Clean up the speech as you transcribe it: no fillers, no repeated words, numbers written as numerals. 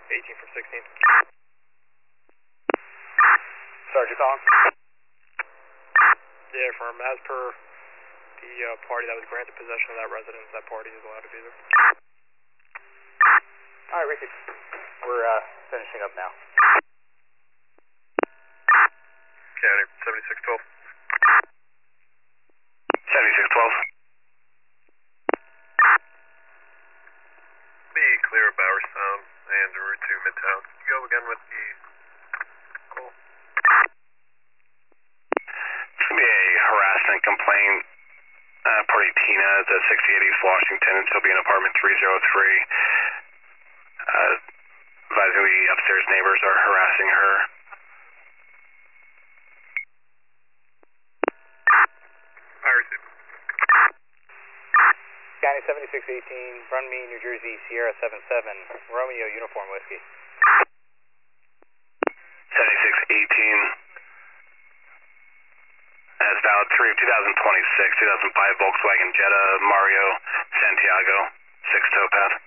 18 from 16. Sergeant Collins? Yeah, affirm. As per the party that was granted possession of that residence, that party is allowed to be there. Alright, Richard. We're finishing up now. County, 7612. 7612. Be clear of Bowerstown and Route 2 Midtown. Can you go again with the call? It's going to be a harassment complaint. Party Tina at the 68 East Washington. She'll be in apartment 303. Advising the upstairs neighbors are harassing her. I received. County 7618, Runme, New Jersey, Sierra 77, Romeo, Uniform Whiskey. 7618. As valid 3 of 2026, 2005 Volkswagen Jetta, Mario, Santiago, 6 towpath.